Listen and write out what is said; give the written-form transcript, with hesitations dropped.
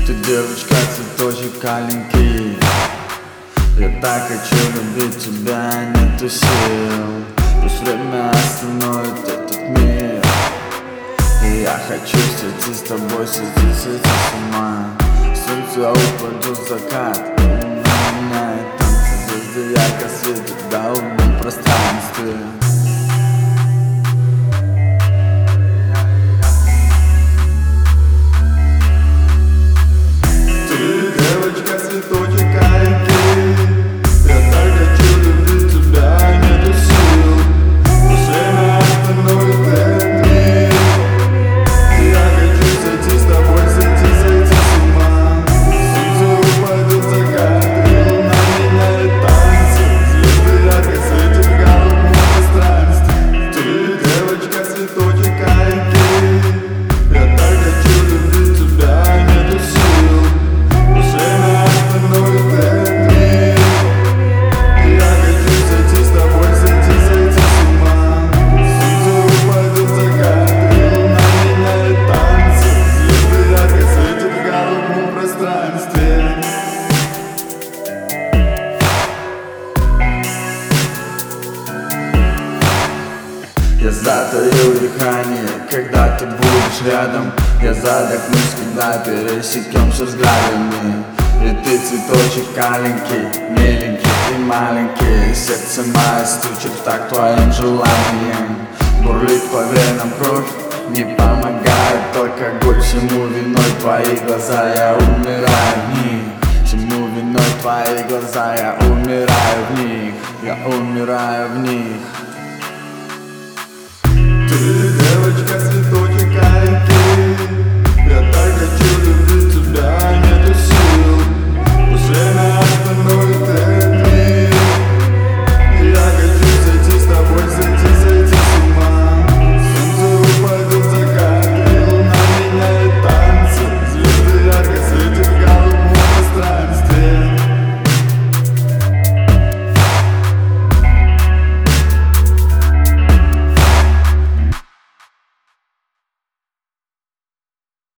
Ты девочка, цветочек аленький. Я так хочу любить тебя, нету сил. Пусть время остановит этот мир. И я хочу сойти с тобой, сойти с ума. Солнце упадет в закат, меняет танцы. Звезды ярко светят в голубом пространстве. Я затаил дыхание, когда ты будешь рядом. Я задохнусь, когда пересекемся взглядами. И ты цветочек аленький, миленький и маленький. Сердце мое стучит в такт твоим желанием. Бурлит по венам кровь, не помогает только алкоголь. Всему виной твои глаза, я умираю в них. Всему виной твои глаза, я умираю в них. Я умираю в них.